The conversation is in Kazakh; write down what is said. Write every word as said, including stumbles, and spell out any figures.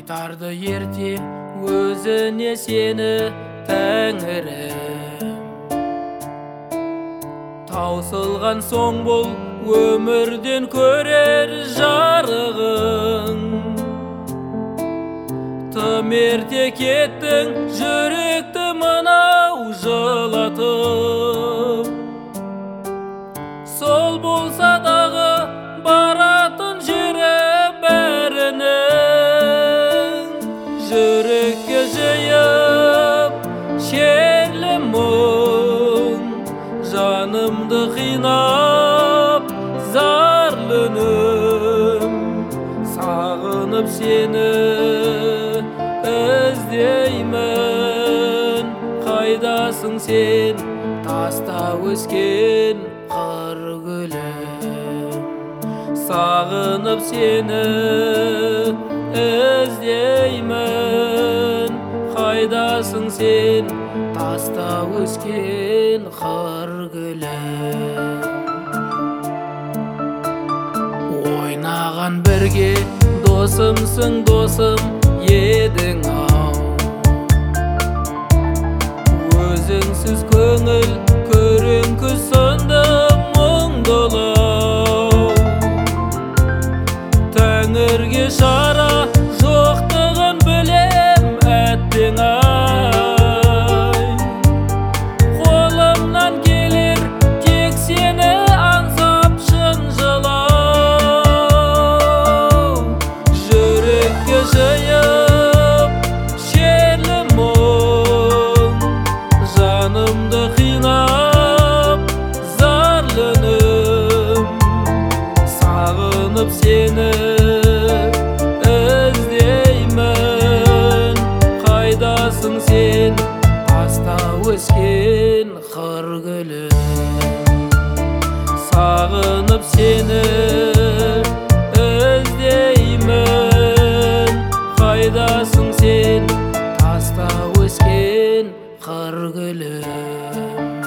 Қайтарды ерте өзіне сені Тәңірім. Таусылған соң бұл өмірден көрер жарығың. Тым ерте кеттің жүректі мынау жылатып. Сол болса дағы баратын жері бәрінің. Жүрекке жиып шерлі мұң, жанымды қинап зарлы үнім. Сағынып сені іздеймін, қайдасың сен, таста өскен қыр гүлім. Сағынып сені іздеймін, қайдасың сен, таста өскен қыр гүлім. Ойнаған бірге досымсың, досым едің ау. Өзіңсіз көңіл көріңкі сынды мұңдылау. Тәңірге шара жоқтығын білем әттең ай. Қолымнан келер тек сені аңсап шын жылау. Жүрекке жиып шерлі мұң, жанымды қинап зарлы үнім. Сағынып сені іздеймін, қайдасың сен, таста өскен қыр гүлім. Сағынып сені іздеймін, қайдасың сен, таста өскен қыр гүлім.